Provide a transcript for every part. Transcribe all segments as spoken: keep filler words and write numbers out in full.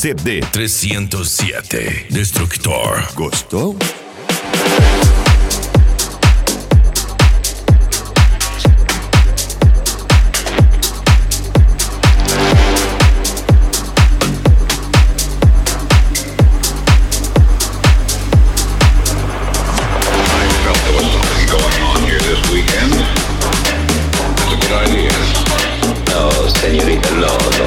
C D. trezentos siete Destructor. Gostou? Señorita Lodo.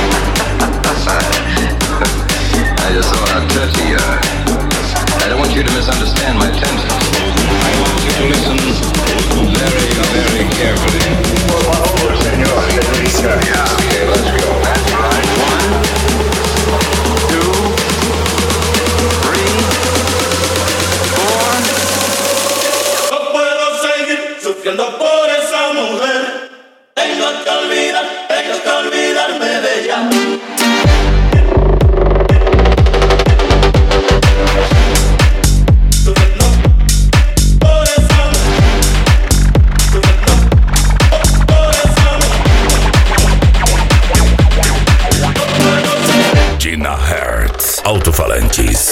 I just thought I'd dirty you. I don't want you to misunderstand my intentions. I want you to listen very, very carefully. Por favor, señor, señorita. Yeah, okay, let's go. That's right. One, two, three, four. No puedo seguir sufriendo por esa mujer. Tengo que olvidar, tengo que olvidarme de ella. Sufriendo por esa mujer. Sufriendo por esa mujer. No puedo seguir. Gina Hertz. Alto-falantes.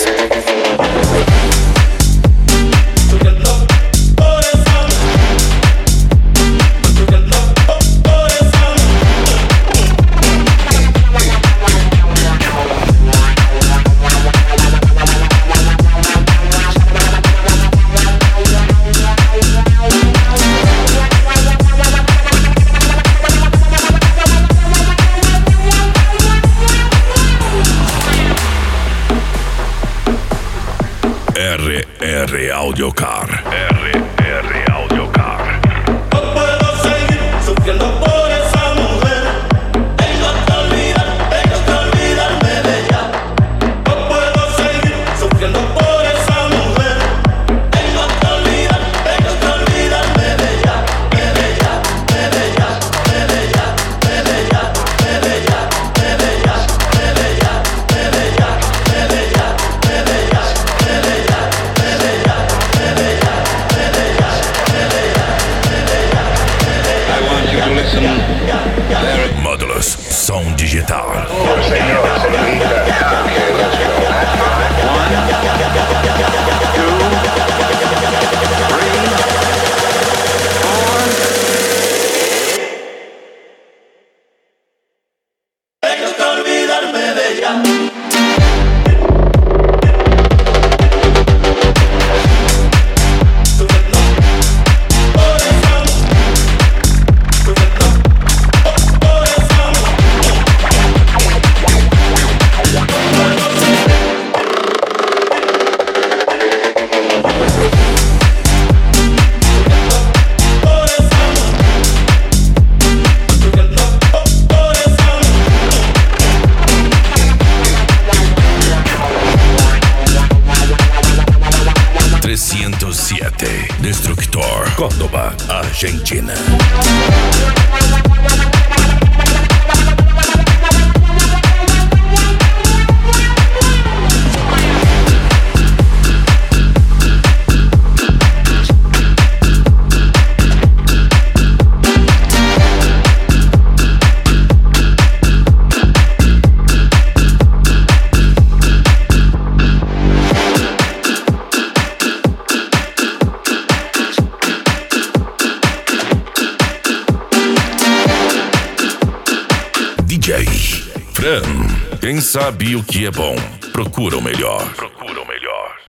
R R Audiocar. R R Audiocar. No puedo seguir sufriendo por esa mujer. Tengo que olvidar, tengo que olvidarme de ella. No puedo seguir sufriendo por esa mujer. Tengo que olvidar, tengo que olvidarme de ella. De ella, de ella, de ella, de ella, de ella, de ella, de ella, de ella, de ella, de ella, de ella. Módulos som digital. Señor, señorita. Yeah, okay, let's go. That's right. One, two, three, four. Tengo que olvidarme de ella. trezentos siete Destructor. Córdoba, Argentina. D J Fran, quem sabe o que é bom, procura o melhor.